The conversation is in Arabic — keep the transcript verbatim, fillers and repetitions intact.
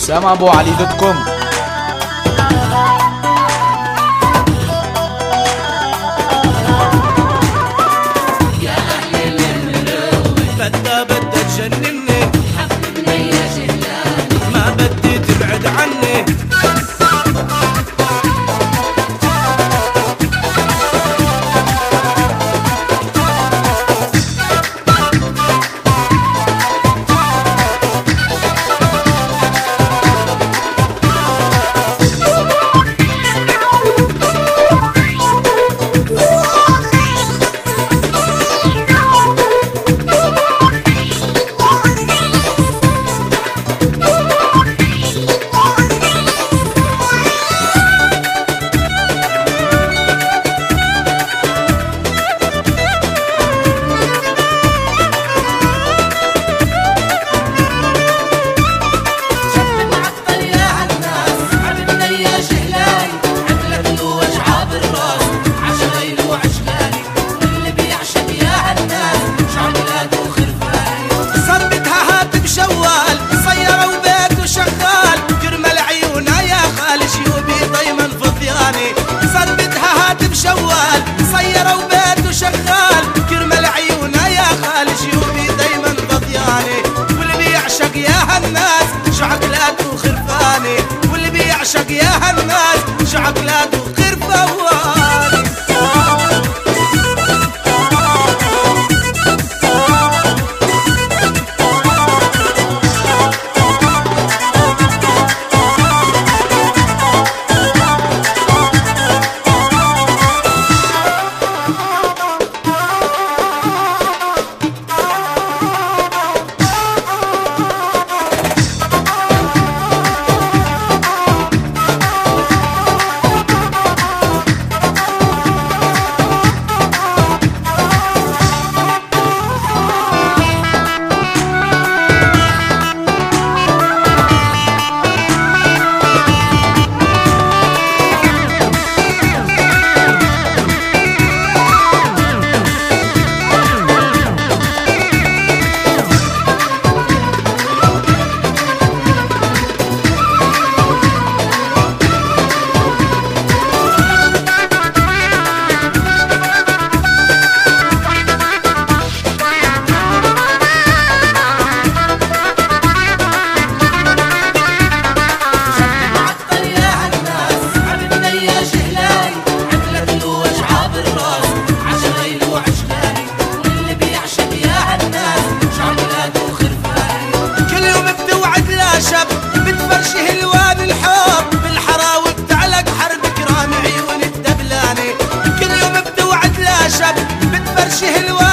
اسامه ابو علي دوت كوم. بدها بدها تجنني حببني يا جلاني ما بدي تبعد عني شوال صيرة وبيته شغال كرمال عيونه يا خال جيوبي دايما فضياني واللي بيعشق يا هالناس شو عقلاته خرفاني واللي بيعشق يا هالناس شو عقلاته خرفاني بتفرشه الوان الحب بالحراوي بتعلق حرب كرام عيون الدبلاني كل يوم بتوعد لا شب بتفرشه الوان